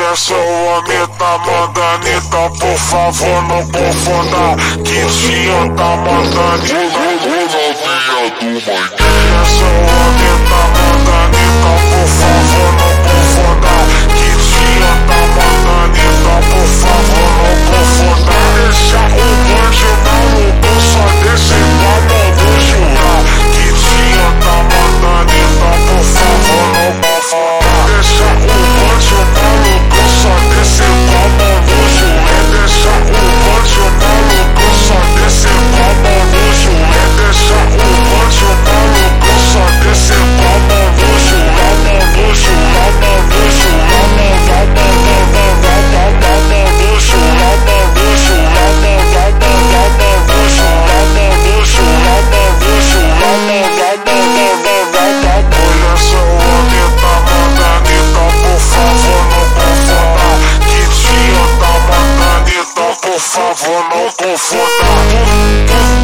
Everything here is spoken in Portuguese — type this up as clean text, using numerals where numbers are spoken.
Olha só o homem tá mandando, então por favor não confunda. Que dia tá mandando, olha só o homem tá mandando, então por favor não confunda. Que dia tá mandando, então por favor não confunda. Deixa o bonde maluco só descer pra mão do jurar. Que dia tá mandando, então por favor não confunda. Deixa o bonde maluco só descer pra mão do jurar. Deixa o bonde maluco só descer pra mão do jurar. Deixa o bonde maluco só descer pra mão do jurar. Mão do jurar, mão do jurar, mão do jurar, mão do jurar, olha só o homem tá mandando, então por favor não confunda. Que dia tá mandando, então por favor não confunda.